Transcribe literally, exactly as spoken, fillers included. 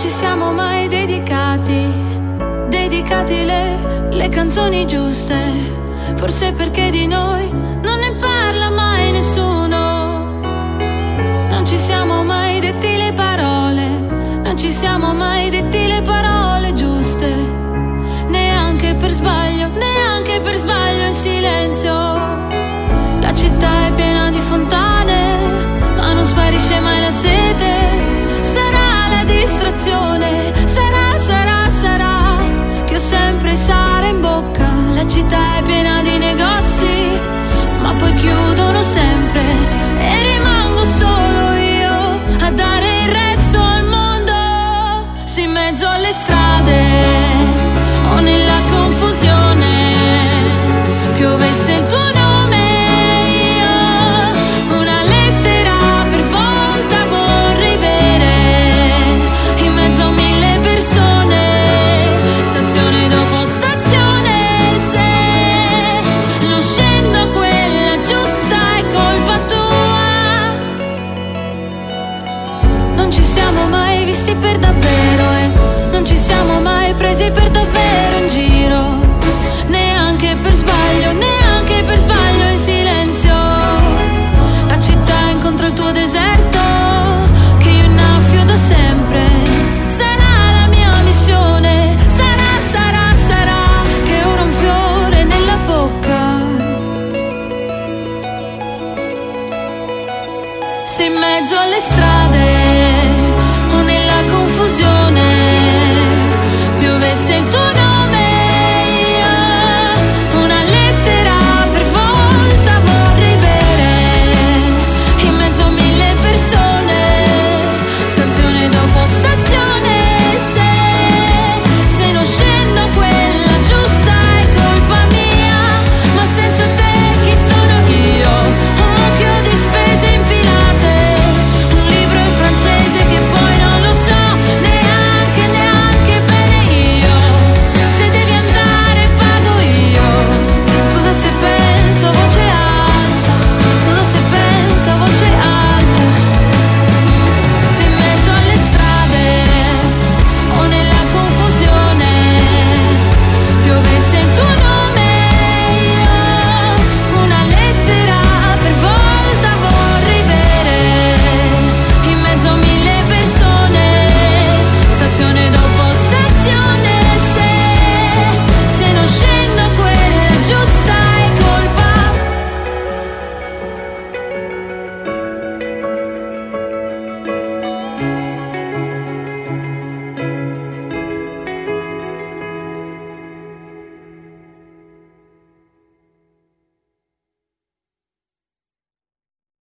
ci siamo mai dedicati, dedicati le, le canzoni giuste, forse perché di noi non ne parla mai nessuno. Non ci siamo mai detti le parole, non ci siamo mai detti le parole giuste, neanche per sbaglio, neanche per sbaglio in silenzio. La città è piena di fontane, ma non sparisce mai la sete. Sarà la distrazione, sarà, sarà, sarà che ho sempre sale in bocca. La città è piena di negozi, ma poi chiudono sempre e rimango solo io a dare il resto al mondo. Sì, in mezzo alle strade o nella confusione piovesse il tuo nome. Per davvero e non ci siamo mai presi per